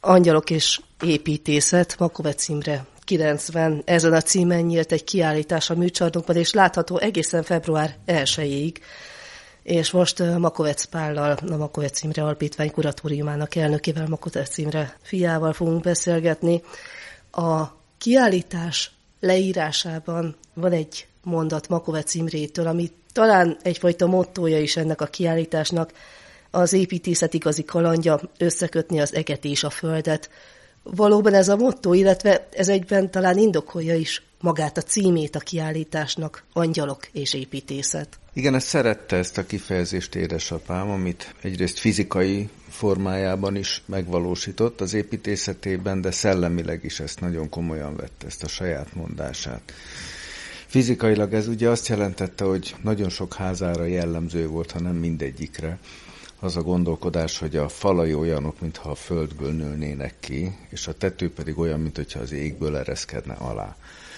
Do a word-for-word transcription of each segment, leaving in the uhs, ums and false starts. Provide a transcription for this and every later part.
Angyalok és építészet, Makovecz Imre kilencven, ezen a címen nyílt egy kiállítás a műcsarnokban, és látható egészen február elsejéig. És most Makovecz Pállal, a Makovecz Imre Alapítvány kuratóriumának elnökével, Makovecz Imre fiával fogunk beszélgetni. A kiállítás leírásában van egy mondat Makovecz Imrétől, ami talán egyfajta mottója is ennek a kiállításnak, az építészet igazi kalandja, összekötni az eget és a földet. Valóban ez a motto, illetve ez egyben talán indokolja is magát a címét a kiállításnak, Angyalok és építészet. Igen, ezt szerette ezt a kifejezést édesapám, amit egyrészt fizikai formájában is megvalósított az építészetében, de szellemileg is ezt nagyon komolyan vette, ezt a saját mondását. Fizikailag ez ugye azt jelentette, hogy nagyon sok házára jellemző volt, ha nem mindegyikre, az a gondolkodás, hogy a falai olyanok, mintha a földből nőnének ki, és a tető pedig olyan, mintha az égből ereszkedne alá.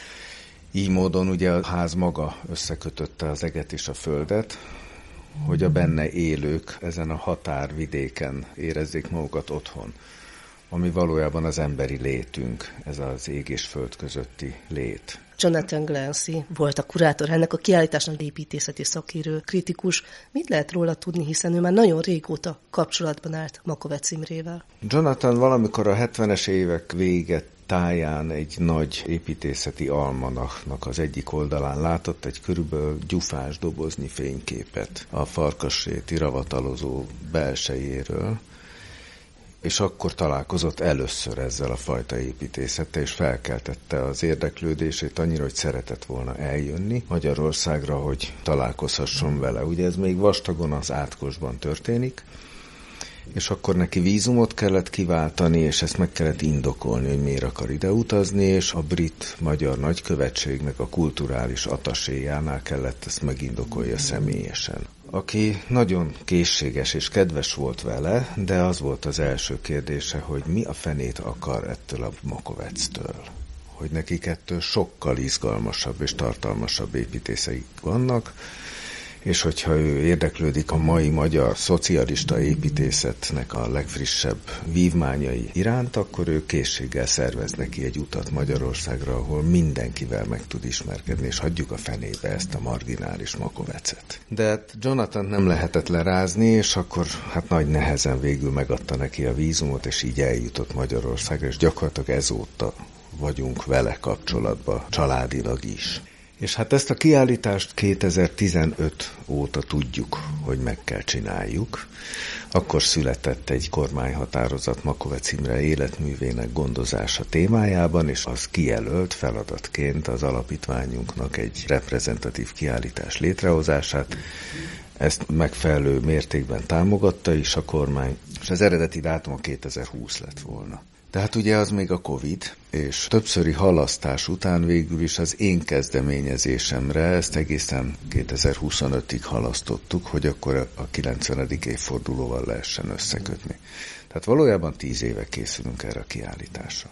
Így módon ugye a ház maga összekötötte az eget és a földet, hogy a benne élők ezen a határvidéken érezzék magukat otthon, ami valójában az emberi létünk, ez az ég és föld közötti lét. Jonathan Glancy volt a kurátor ennek a kiállításnak, építészeti szakíró, kritikus. Mit lehet róla tudni, hiszen ő már nagyon régóta kapcsolatban állt Makovecz Imrével? Jonathan valamikor a hetvenes évek vége táján egy nagy építészeti almanachnak az egyik oldalán látott egy körülbelül gyufás doboznyi fényképet a farkasréti ravatalozó belsejéről, és akkor találkozott először ezzel a fajta építészettel, és felkeltette az érdeklődését annyira, hogy szeretett volna eljönni Magyarországra, hogy találkozhasson vele. Ugye ez még vastagon az Átkosban történik, és akkor neki vízumot kellett kiváltani, és ezt meg kellett indokolni, hogy miért akar ide utazni, és a brit-magyar nagykövetségnek a kulturális ataséjánál kellett ezt megindokolja személyesen. Aki nagyon készséges és kedves volt vele, de az volt az első kérdése, hogy mi a fenét akar ettől a Makovecztől. Hogy nekik ettől sokkal izgalmasabb és tartalmasabb építészeik vannak, és hogyha ő érdeklődik a mai magyar szocialista építészetnek a legfrissebb vívmányai iránt, akkor ő készséggel szervez neki egy utat Magyarországra, ahol mindenkivel meg tud ismerkedni, és hagyjuk a fenébe ezt a marginális Makoveczet. De hát Jonathan nem lehetett lerázni, és akkor hát nagy nehezen végül megadta neki a vízumot, és így eljutott Magyarországra, és gyakorlatilag ezóta vagyunk vele kapcsolatban, családilag is. És hát ezt a kiállítást kétezer-tizenöt óta tudjuk, hogy meg kell csináljuk. Akkor született egy kormányhatározat Makovecz Imre életművének gondozása témájában, és az kijelölt feladatként az alapítványunknak egy reprezentatív kiállítás létrehozását. Ezt megfelelő mértékben támogatta is a kormány, és az eredeti dátum a kétezer-húsz lett volna. Tehát ugye az még a Covid, és többszöri halasztás után végül is az én kezdeményezésemre ezt egészen kétezer-huszonötig halasztottuk, hogy akkor a kilencvenedik évfordulóval lehessen összekötni. Tehát valójában tíz éve készülünk erre a kiállításra.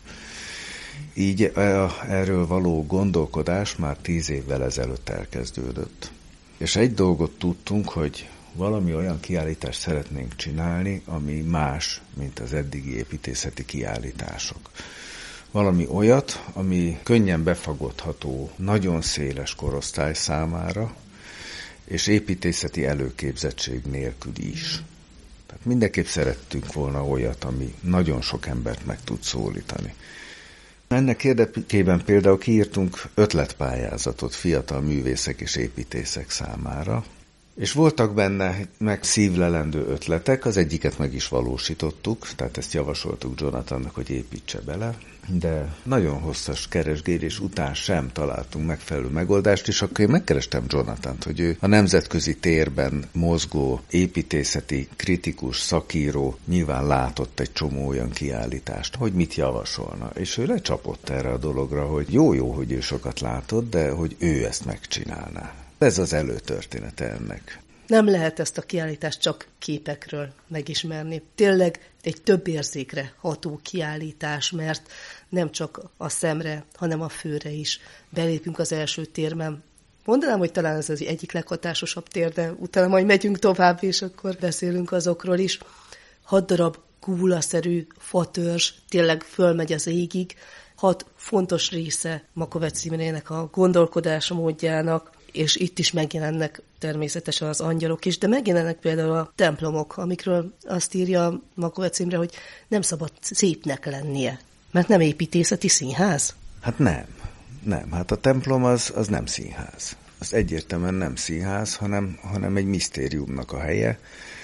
Így erről való gondolkodás már tíz évvel ezelőtt elkezdődött. És egy dolgot tudtunk, hogy valami olyan kiállítást szeretnénk csinálni, ami más, mint az eddigi építészeti kiállítások. Valami olyat, ami könnyen befagodható, nagyon széles korosztály számára, és építészeti előképzettség nélkül is. Tehát mindenképp szerettünk volna olyat, ami nagyon sok embert meg tud szólítani. Ennek érdekében például kiírtunk ötletpályázatot fiatal művészek és építészek számára, és voltak benne meg szívlelendő ötletek, az egyiket meg is valósítottuk, tehát ezt javasoltuk Jonathannak, hogy építse bele, de nagyon hosszas keresgélés után sem találtunk megfelelő megoldást, és akkor én megkerestem Jonathant, hogy ő a nemzetközi térben mozgó építészeti kritikus, szakíró nyilván látott egy csomó olyan kiállítást, hogy mit javasolna, és ő lecsapott erre a dologra, hogy jó-jó, hogy ő sokat látott, de hogy ő ezt megcsinálná. Ez az előtörténete ennek. Nem lehet ezt a kiállítást csak képekről megismerni. Tényleg egy több érzékre ható kiállítás, mert nem csak a szemre, hanem a főre is. Belépünk az első térben. Mondanám, hogy talán ez az egyik leghatásosabb tér, de utána majd megyünk tovább, és akkor beszélünk azokról is. Hat darab kúlaszerű fatörzs tényleg fölmegy az égig. Hat fontos része Makovecz Imrének a gondolkodásmódjának, és itt is megjelennek természetesen az angyalok is, de megjelennek például a templomok, amikről azt írja Makovecz Imre, hogy nem szabad szépnek lennie, mert nem építészeti színház. Hát nem, nem. Hát a templom az, az nem színház. Az egyértelműen nem színház, hanem, hanem egy misztériumnak a helye,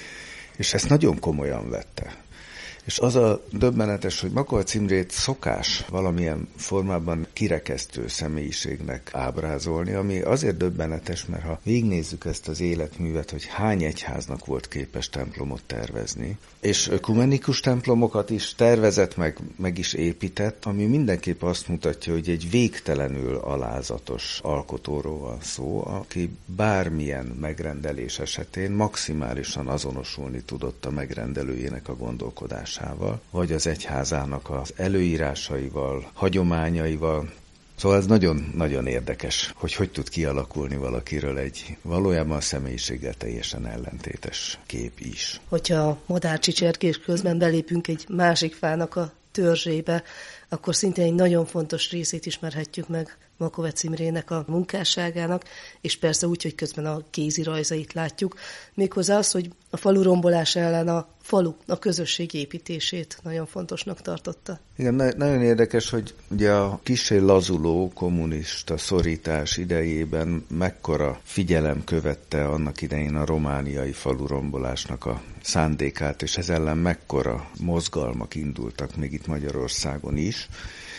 és ezt nagyon komolyan vette. És az a döbbenetes, hogy Makovecz Imrét szokás valamilyen formában kirekesztő személyiségnek ábrázolni, ami azért döbbenetes, mert ha végignézzük ezt az életművet, hogy hány egyháznak volt képes templomot tervezni, és ökumenikus templomokat is tervezett, meg, meg is épített, ami mindenképp azt mutatja, hogy egy végtelenül alázatos alkotóról van szó, aki bármilyen megrendelés esetén maximálisan azonosulni tudott a megrendelőjének a gondolkodásával, vagy az egyházának az előírásaival, hagyományaival. Szóval ez nagyon-nagyon érdekes, hogy hogy tud kialakulni valakiről egy valójában a személyiséggel teljesen ellentétes kép is. Hogyha madárcsicserkés közben belépünk egy másik fának a törzsébe, akkor szintén egy nagyon fontos részét ismerhetjük meg Makovecz Imrének a munkásságának, és persze úgy, hogy közben a kézi rajzait látjuk, méghozzá az, hogy a falu rombolása ellen a falu, a közösség építését nagyon fontosnak tartotta. Igen, na- nagyon érdekes, hogy ugye a kissé lazuló kommunista szorítás idejében mekkora figyelem követte annak idején a romániai falu rombolásnak a szándékát, és ez ellen mekkora mozgalmak indultak még itt Magyarországon is,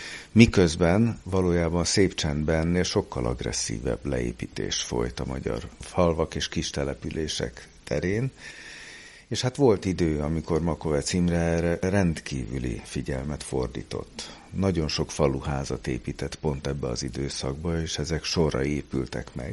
miközben valójában szép csendben sokkal agresszívebb leépítés folyt a magyar falvak és kis települések terén, és hát volt idő, amikor Makovecz Imre erre rendkívüli figyelmet fordított. Nagyon sok faluházat épített pont ebbe az időszakba, és ezek sorra épültek meg,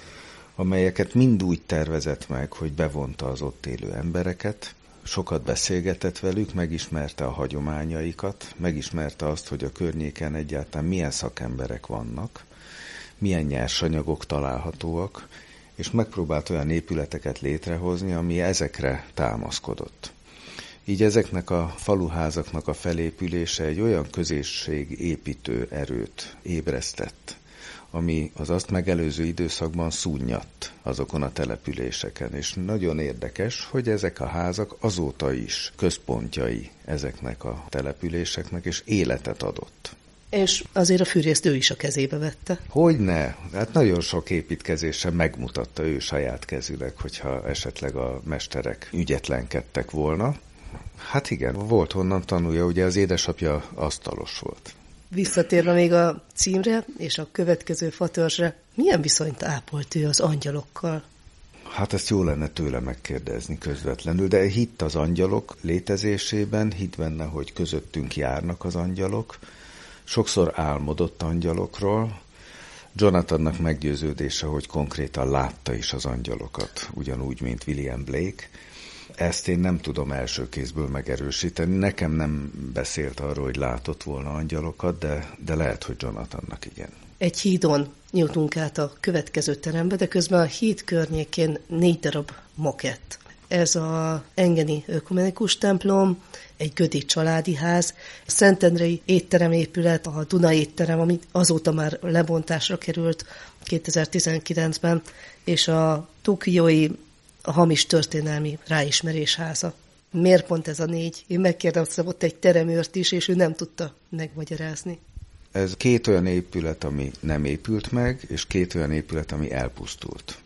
amelyeket mind úgy tervezett meg, hogy bevonta az ott élő embereket, sokat beszélgetett velük, megismerte a hagyományaikat, megismerte azt, hogy a környéken egyáltalán milyen szakemberek vannak, milyen nyersanyagok találhatóak, és megpróbált olyan épületeket létrehozni, ami ezekre támaszkodott. Így ezeknek a faluházaknak a felépülése egy olyan közösség építő erőt ébresztett, ami az azt megelőző időszakban szúnnyadt azokon a településeken. És nagyon érdekes, hogy ezek a házak azóta is központjai ezeknek a településeknek, és életet adott. És azért a fűrészt ő is a kezébe vette. Hogyne? Hát nagyon sok építkezésen megmutatta ő saját kezűleg, hogyha esetleg a mesterek ügyetlenkedtek volna. Hát igen, volt honnan tanulja, ugye az édesapja asztalos volt. Visszatérve még a címre és a következő fatörzsre, milyen viszonyt ápolt ő az angyalokkal? Hát ezt jó lenne tőle megkérdezni közvetlenül, de hitt az angyalok létezésében, hitt benne, hogy közöttünk járnak az angyalok, sokszor álmodott angyalokról. Jonathannak meggyőződése, hogy konkrétan látta is az angyalokat, ugyanúgy, mint William Blake. Ezt én nem tudom első kézből megerősíteni. Nekem nem beszélt arról, hogy látott volna angyalokat, de, de lehet, hogy Jonathannak igen. Egy hídon jutunk át a következő terembe, de közben a híd környékén négy darab makett. Ez a engeni ökumenikus templom, egy gödi családi ház, a Szentendrei étterem épület, a Duna étterem, ami azóta már lebontásra került kétezer-tizenkilencben, és a tokiói a hamis történelmi ráismerés háza. Miért pont ez a négy? Én megkérdeztem ott egy teremőrt is, és ő nem tudta megmagyarázni. Ez két olyan épület, ami nem épült meg, és két olyan épület, ami elpusztult.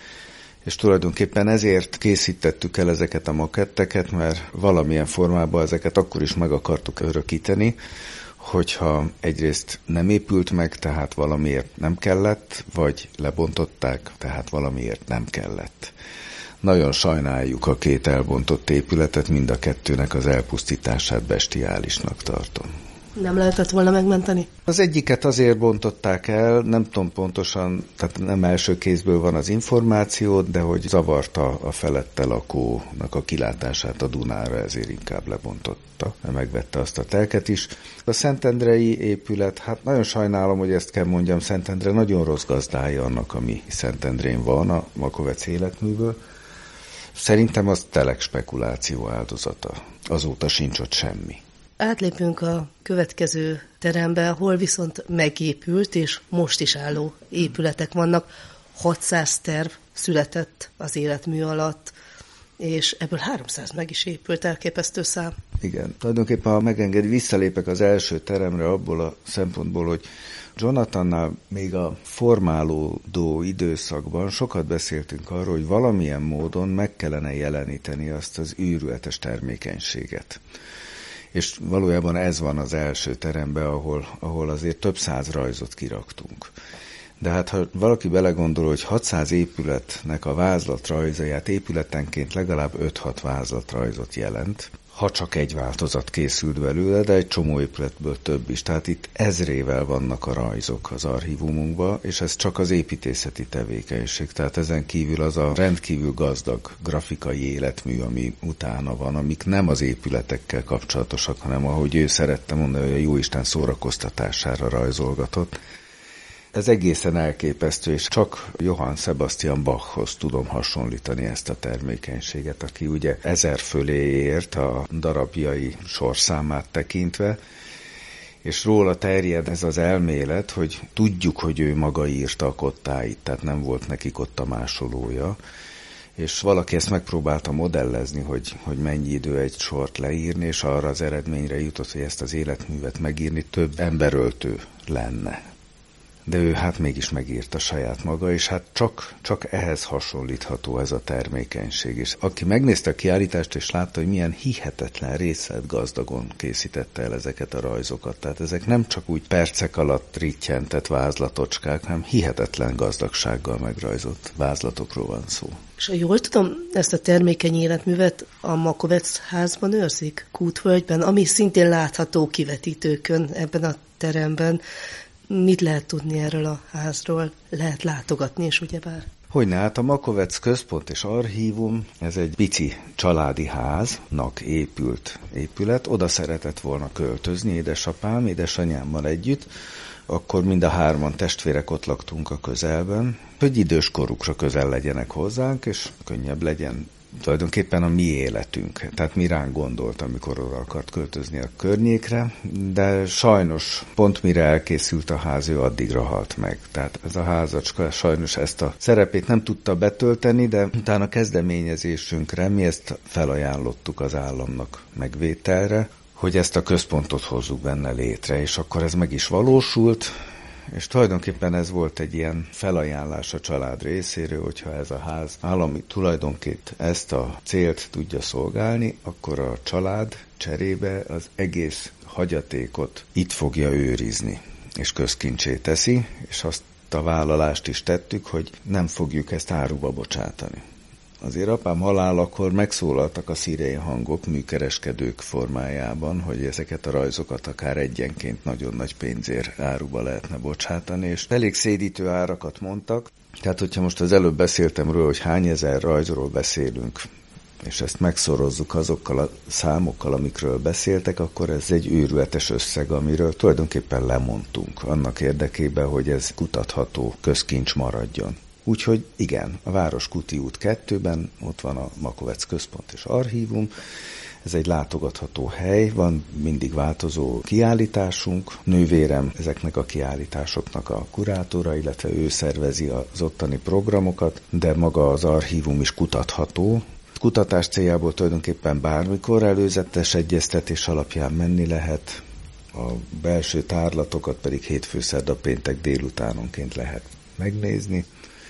És tulajdonképpen ezért készítettük el ezeket a maketteket, mert valamilyen formában ezeket akkor is meg akartuk örökíteni, hogyha egyrészt nem épült meg, tehát valamiért nem kellett, vagy lebontották, tehát valamiért nem kellett. Nagyon sajnáljuk a két elbontott épületet, mind a kettőnek az elpusztítását bestiálisnak tartom. Nem lehetett volna megmenteni? Az egyiket azért bontották el, nem tudom pontosan, tehát nem első kézből van az információ, de hogy zavarta a felette lakónak a kilátását a Dunára, ezért inkább lebontotta, megvette azt a telket is. A szentendrei épület, hát nagyon sajnálom, hogy ezt kell mondjam, Szentendre nagyon rossz gazdája annak, ami Szentendrén van, a Makovecz életműből. Szerintem az telek spekuláció áldozata. Azóta sincs ott semmi. Átlépünk a következő terembe, ahol viszont megépült, és most is álló épületek vannak. hatszáz terv született az életmű alatt, és ebből háromszáz meg is épült, elképesztő szám. Igen, tulajdonképpen, ha megengedi, visszalépek az első teremre abból a szempontból, hogy Jonathannál még a formálódó időszakban sokat beszéltünk arról, hogy valamilyen módon meg kellene jeleníteni azt az őrületes termékenységet. És valójában ez van az első teremben, ahol, ahol azért több száz rajzot kiraktunk. De hát ha valaki belegondol, hogy hatszáz épületnek a vázlatrajzaját épületenként legalább öt-hat vázlatrajzot jelent, ha csak egy változat készült belőle, de egy csomó épületből több is. Tehát itt ezrével vannak a rajzok az archívumunkban, és ez csak az építészeti tevékenység. Tehát ezen kívül az a rendkívül gazdag grafikai életmű, ami utána van, amik nem az épületekkel kapcsolatosak, hanem ahogy ő szerette mondani, hogy a jóisten szórakoztatására rajzolgatott. Ez egészen elképesztő, és csak Johann Sebastian Bachhoz tudom hasonlítani ezt a termékenységet, aki ugye ezer fölé ért a darabjai sorszámát tekintve, és róla terjed ez az elmélet, hogy tudjuk, hogy ő maga írta a kottáit, tehát nem volt nekik ott a másolója, és valaki ezt megpróbálta modellezni, hogy, hogy mennyi idő egy sort leírni, és arra az eredményre jutott, hogy ezt az életművet megírni több emberöltő lenne. De ő hát mégis megírta saját maga, és hát csak, csak ehhez hasonlítható ez a termékenység. És aki megnézte a kiállítást, és látta, hogy milyen hihetetlen részletgazdagon készítette el ezeket a rajzokat. Tehát ezek nem csak úgy percek alatt rittyentett vázlatocskák, hanem hihetetlen gazdagsággal megrajzolt vázlatokról van szó. És ha jól tudom, ezt a termékeny életművet a Makovec házban őrzik, Kútvölgyben, ami szintén látható kivetítőkön ebben a teremben. Mit lehet tudni erről a házról? Lehet látogatni is, ugyebár? Hogyne, hát a Makovec Központ és Archívum, ez egy pici családi háznak épült épület. Oda szeretett volna költözni édesapám, édesanyámmal együtt. Akkor mind a hárman testvérek ott laktunk a közelben, hogy idős korukra közel legyenek hozzánk, és könnyebb legyen tulajdonképpen a mi életünk. Tehát mi ránk gondolt, amikor oda akart költözni a környékre, de sajnos pont mire elkészült a ház, ő addigra halt meg. Tehát ez a házacska sajnos ezt a szerepét nem tudta betölteni, de utána kezdeményezésünkre mi ezt felajánlottuk az államnak megvételre, hogy ezt a központot hozzuk benne létre, és akkor ez meg is valósult, és tulajdonképpen ez volt egy ilyen felajánlás a család részéről, hogyha ez a ház állami tulajdonként ezt a célt tudja szolgálni, akkor a család cserébe az egész hagyatékot itt fogja őrizni, és közkincsé teszi, és azt a vállalást is tettük, hogy nem fogjuk ezt áruba bocsátani. Azért apám halálakor megszólaltak a szirén hangok műkereskedők formájában, hogy ezeket a rajzokat akár egyenként nagyon nagy pénzért áruba lehetne bocsátani, és elég szédítő árakat mondtak. Tehát, hogyha most az előbb beszéltem róla, hogy hány ezer rajzról beszélünk, és ezt megszorozzuk azokkal a számokkal, amikről beszéltek, akkor ez egy őrületes összeg, amiről tulajdonképpen lemondtunk, annak érdekében, hogy ez kutatható közkincs maradjon. Úgyhogy igen, a Városkuti út kettőben ott van a Makovec Központ és Archívum, ez egy látogatható hely, van mindig változó kiállításunk, nővérem ezeknek a kiállításoknak a kurátora, illetve ő szervezi az ottani programokat, de maga az archívum is kutatható. Kutatás céljából tulajdonképpen bármikor előzetes egyeztetés alapján menni lehet, a belső tárlatokat pedig hétfő-szerda péntek délutánonként lehet megnézni.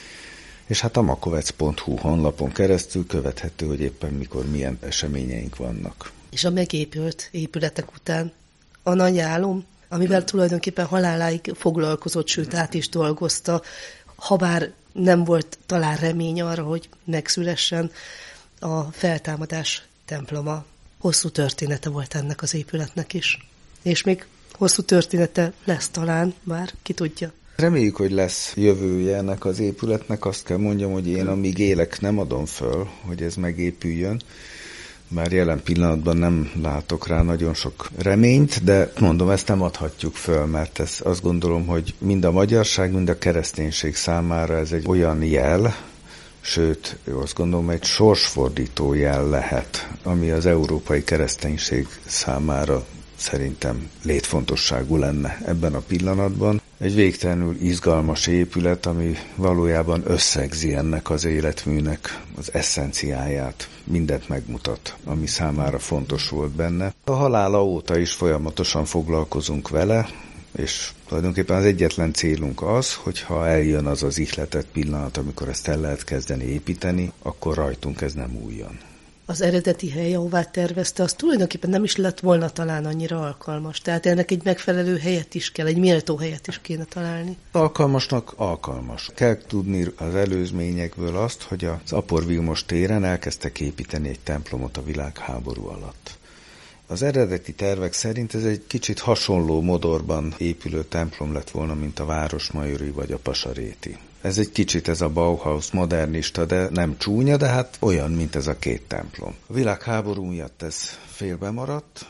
És hát a makovec pont hu honlapon keresztül követhető, hogy éppen mikor milyen eseményeink vannak. És a megépült épületek után a nagy álom, amivel tulajdonképpen haláláig foglalkozott, sőt át is dolgozta, habár nem volt talán remény arra, hogy megszülessen, a feltámadás temploma. Hosszú története volt ennek az épületnek is. És még hosszú története lesz talán, bár ki tudja. Reméljük, hogy lesz jövője ennek az épületnek. Azt kell mondjam, hogy én amíg élek, nem adom föl, hogy ez megépüljön. Bár jelen pillanatban nem látok rá nagyon sok reményt, de mondom, ezt nem adhatjuk föl, mert ez azt gondolom, hogy mind a magyarság, mind a kereszténység számára ez egy olyan jel, sőt, azt gondolom, egy sorsfordító jel lehet, ami az európai kereszténység számára szerintem létfontosságú lenne ebben a pillanatban. Egy végtelenül izgalmas épület, ami valójában összegzi ennek az életműnek az eszenciáját, mindent megmutat, ami számára fontos volt benne. A halála óta is folyamatosan foglalkozunk vele, és tulajdonképpen az egyetlen célunk az, hogyha eljön az az ihletett pillanat, amikor ezt el lehet kezdeni építeni, akkor rajtunk ez nem újjon. Az eredeti hely, ahová tervezte, az tulajdonképpen nem is lett volna talán annyira alkalmas. Tehát ennek egy megfelelő helyet is kell, egy méltó helyet is kéne találni. Alkalmasnak alkalmas. Kell tudni az előzményekből azt, hogy az Apor Vilmos téren elkezdtek építeni egy templomot a világháború alatt. Az eredeti tervek szerint ez egy kicsit hasonló modorban épülő templom lett volna, mint a Városmajori vagy a Pasaréti. Ez egy kicsit ez a Bauhaus modernista, de nem csúnya, de hát olyan, mint ez a két templom. A világháború miatt ez félbe maradt,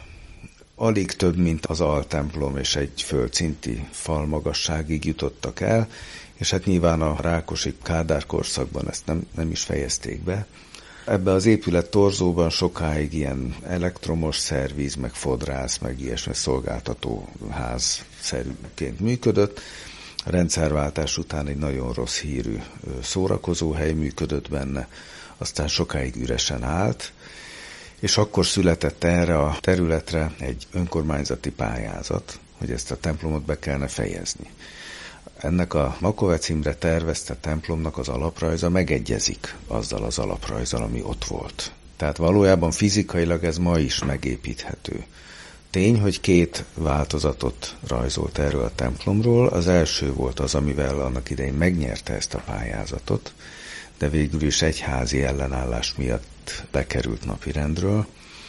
alig több, mint az altemplom és egy földszinti fal magasságig jutottak el, és hát nyilván a Rákosi Kádár korszakban ezt nem, nem is fejezték be. Ebbe az épület torzóban sokáig ilyen elektromos szerviz, meg fodrász, meg ilyesmi szolgáltató házszerűként működött. A rendszerváltás után egy nagyon rossz hírű szórakozóhely működött benne, aztán sokáig üresen állt, és akkor született erre a területre egy önkormányzati pályázat, hogy ezt a templomot be kellene fejezni. Ennek a Makovec Imre tervezte templomnak az alaprajza megegyezik azzal az alaprajzzal, ami ott volt. Tehát valójában fizikailag ez ma is megépíthető. Tény, hogy két változatot rajzolt erről a templomról. Az első volt az, amivel annak idején megnyerte ezt a pályázatot, de végül is egyházi ellenállás miatt bekerült napirendről,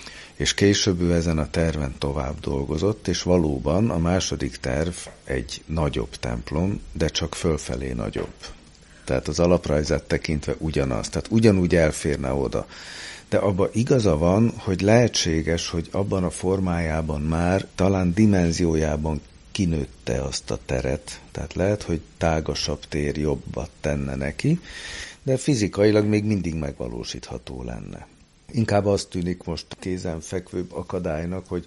és később ő ezen a terven tovább dolgozott, és valóban a második terv egy nagyobb templom, de csak fölfelé nagyobb. Tehát az alaprajzát tekintve ugyanaz, tehát ugyanúgy elférne oda. De abban igaza van, hogy lehetséges, hogy abban a formájában már talán dimenziójában kinőtte azt a teret, tehát lehet, hogy tágasabb tér jobbat tenne neki, de fizikailag még mindig megvalósítható lenne. Inkább azt tűnik most kézenfekvőbb akadálynak, hogy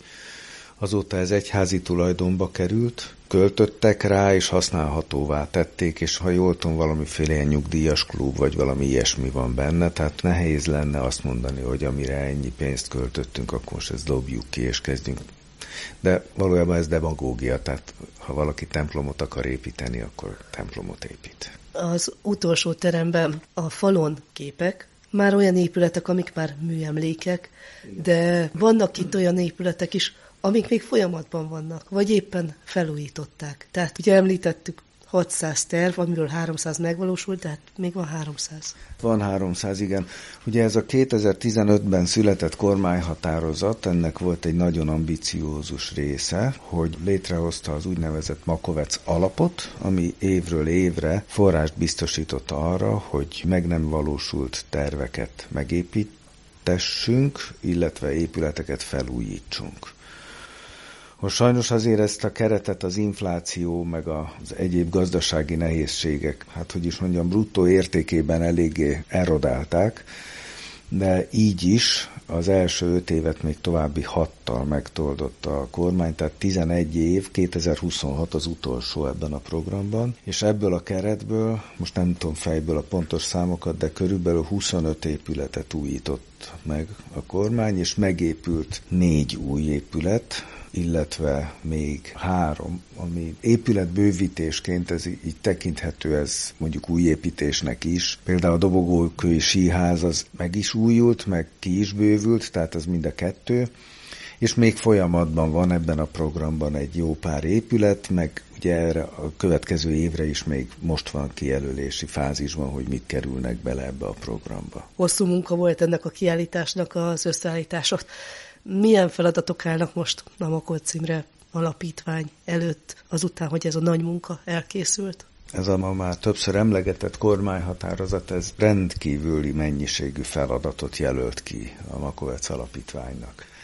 azóta ez egyházi tulajdonba került, költöttek rá és használhatóvá tették, és ha jól tudom, valamiféle ilyen nyugdíjas klub, vagy valami ilyesmi van benne, tehát nehéz lenne azt mondani, hogy amire ennyi pénzt költöttünk, akkor most ezt dobjuk ki, és kezdjünk. De valójában ez demagógia, tehát ha valaki templomot akar építeni, akkor templomot épít. Az utolsó teremben a falon képek, már olyan épületek, amik már műemlékek, de vannak itt olyan épületek is, amik még folyamatban vannak, vagy éppen felújították. Tehát ugye említettük hatszáz terv, amiről háromszáz megvalósult, de hát még van háromszáz. Van háromszáz, igen. Ugye ez a kétezer-tizenötben született kormányhatározat, ennek volt egy nagyon ambiciózus része, hogy létrehozta az úgynevezett Makovec alapot, ami évről évre forrást biztosított arra, hogy meg nem valósult terveket megépítessünk, illetve épületeket felújítsunk. Most sajnos azért ezt a keretet az infláció, meg az egyéb gazdasági nehézségek, hát hogy is mondjam, bruttó értékében eléggé erodálták, de így is az első öt évet még további hattal megtoldotta a kormány, tehát tizenegy év, kétezer-huszonhat az utolsó ebben a programban, és ebből a keretből, most nem tudom fejből a pontos számokat, de körülbelül huszonöt épületet újított meg a kormány, és megépült négy új épület, illetve még három, ami épületbővítésként ez így tekinthető, ez mondjuk új építésnek is. Például a Dobogókői Síház az meg is újult, meg ki is bővült, tehát ez mind a kettő. És még folyamatban van ebben a programban egy jó pár épület, meg ugye erre a következő évre is még most van kijelölési fázisban, hogy mit kerülnek bele ebbe a programba. Hosszú munka volt ennek a kiállításnak az összeállítása. Milyen feladatok állnak most a Makovec Imre Alapítvány előtt, azután, hogy ez a nagy munka elkészült? Ez a ma már többször emlegetett kormányhatározat, ez rendkívüli mennyiségű feladatot jelölt ki a Makovec Alapítványnak.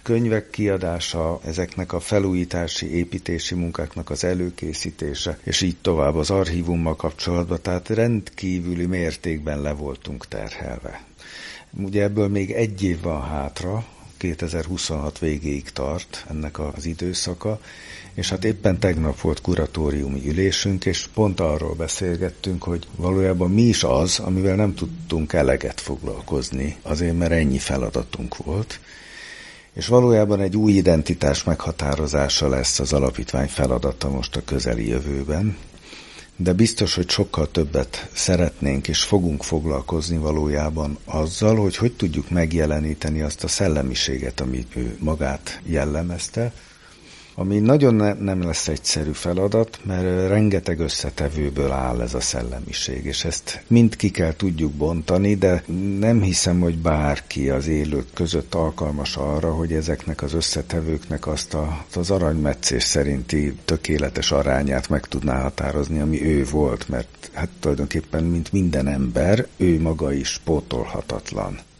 könyvek kiadása, ezeknek a felújítási, építési munkáknak az előkészítése, és így tovább az archívummal kapcsolatban, tehát rendkívüli mértékben le voltunk terhelve. Ugye ebből még egy év van hátra, kétezer-huszonhat végéig tart ennek az időszaka, és hát éppen tegnap volt kuratóriumi ülésünk, és pont arról beszélgettünk, hogy valójában mi is az, amivel nem tudtunk eleget foglalkozni, azért mert ennyi feladatunk volt. És valójában egy új identitás meghatározása lesz az alapítvány feladata most a közeli jövőben, de biztos, hogy sokkal többet szeretnénk és fogunk foglalkozni valójában azzal, hogy hogy tudjuk megjeleníteni azt a szellemiséget, amit ő magát jellemezte, ami nagyon ne, nem lesz egyszerű feladat, mert rengeteg összetevőből áll ez a szellemiség, és ezt mind ki kell tudjuk bontani, de nem hiszem, hogy bárki az élők között alkalmas arra, hogy ezeknek az összetevőknek azt a, az aranymetszés szerinti tökéletes arányát meg tudná határozni, ami ő volt, mert hát tulajdonképpen, mint minden ember, ő maga is pótolhatatlan.